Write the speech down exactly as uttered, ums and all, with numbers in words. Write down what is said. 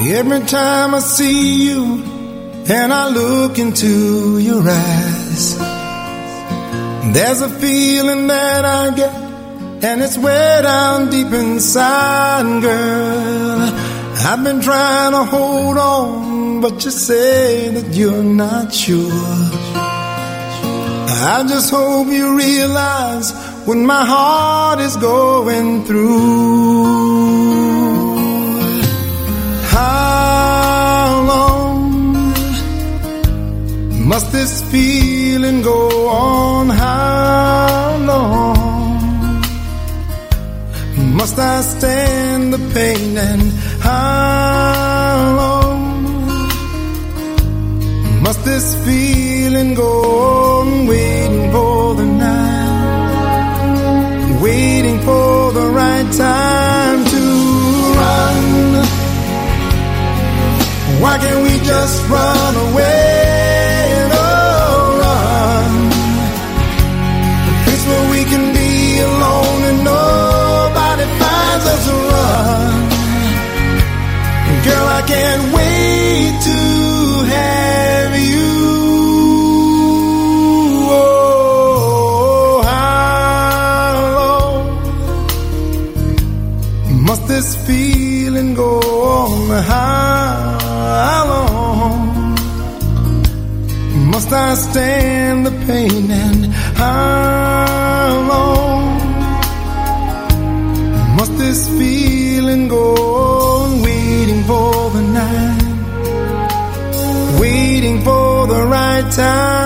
Every time I see you and I look into your eyes, there's a feeling that I get, and it's way down deep inside, girl. I've been trying to hold on, but you say that you're not sure. I just hope you realize what my heart is going through. How long must this feeling go on? How long must I stand the pain? And how long must this feeling go on? Waiting for the night, waiting for the right time to run. Why can't we just run away? Oh, run. A place where we can be alone and nobody finds us. Run. Girl, I can't wait to have you. Oh, how long must this feeling go on? How How long must I stand the pain? And how long must this feeling go on? Waiting for the night, waiting for the right time